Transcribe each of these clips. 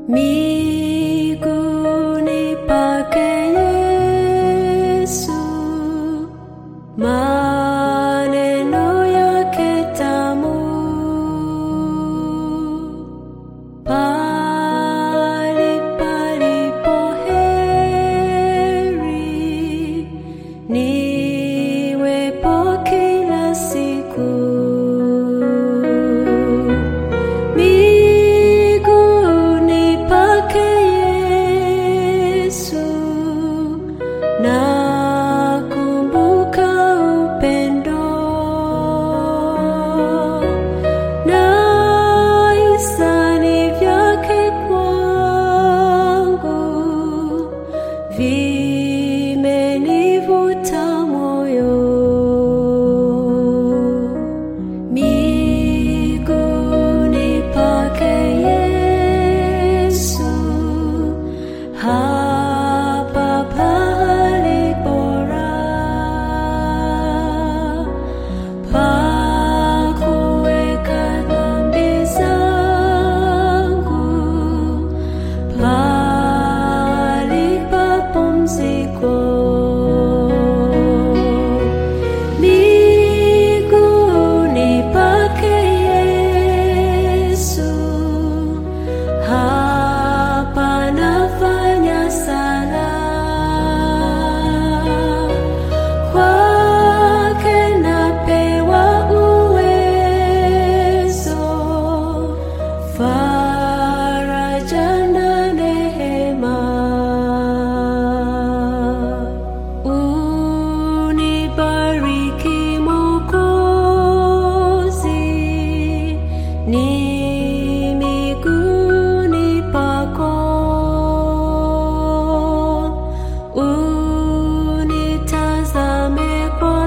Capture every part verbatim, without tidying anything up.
miguuni pake Yesu, maneno yake tamu, pali palipo heri, niwepo kila siku. Nakumbuka upendo na hisani vyake kwangu, vimenivuta moyo. Miguuni pake Yesu, hapa pahali bora pa kuweka dhambi zangu, pahali pa pumziko. Miguuni pake Yesu, hapa nafanya sala, kwake napewa uwezo, faraja na neema. Unibariki Mwokozi, ni miguuni pako, unitazame kwa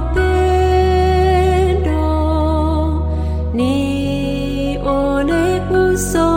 pendo, nione uso